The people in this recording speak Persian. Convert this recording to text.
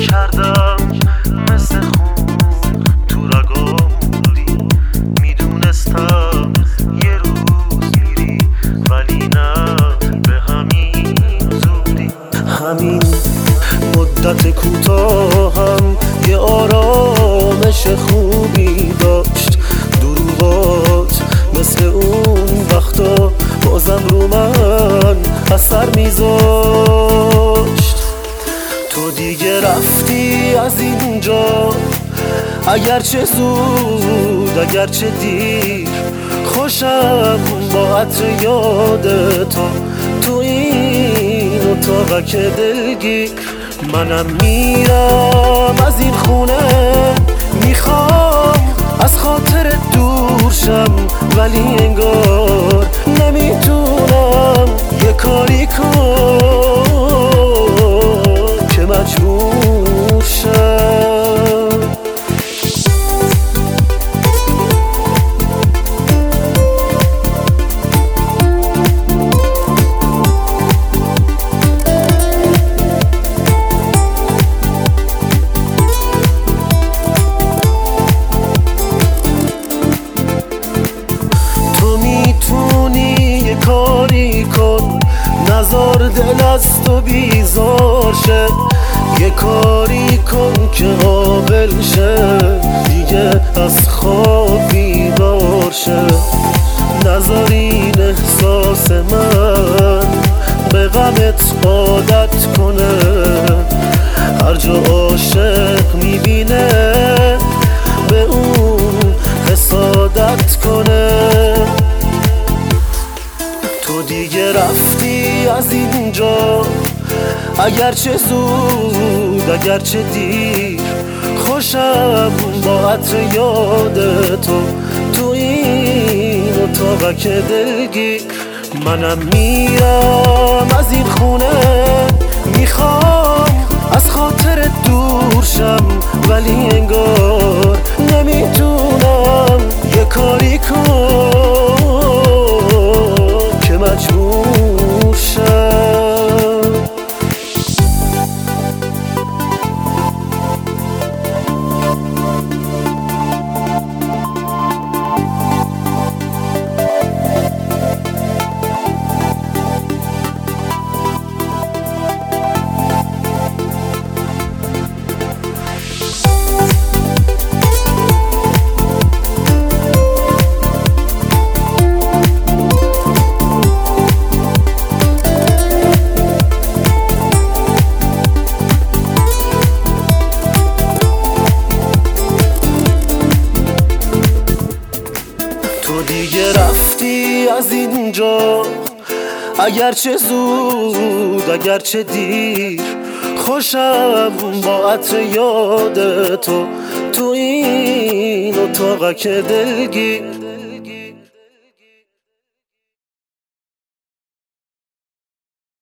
کردم مثل خون تو رگام موندی، میدونستم یه روز میری ولی نه به همین زودی. همین مدت کوتاهم یه آرامش خوبی داشت، دروغات مثل اون وقتا بازم رو من اثر میذاشت. تو دیگه رفتی از اینجا، اگرچه زود اگرچه دیر، خوشم با عطر یاد تو این اتاقک دلگیر. منم میرم از این خونه، میخوام از خاطر دور شم، ولی انگار نمیتونم یه کاری کن که مجبور شم. کاری کن نزار دل از تو بیزار شه، یه کاری کن که قابل شه دیگه از خواب بیدار شه. نزار این احساس من به غمت عادت کنه، هر جا عاشق میبینه به اون حسادت کنه. تو دیگه رفتی از اینجا، اگرچه زود اگرچه دیر، خوشم با عطر یاد تو این اتاقک دلگیر. منم میرم از این خونه، میخوام از خاطر دور شم، ولی انگار نمیتونم یه کاری کن که مجبور شم. تو دیگه رفتی از اینجا، اگرچه زود اگرچه دیر، خوشم با عطر یاد تو این اتاقک دلگیر.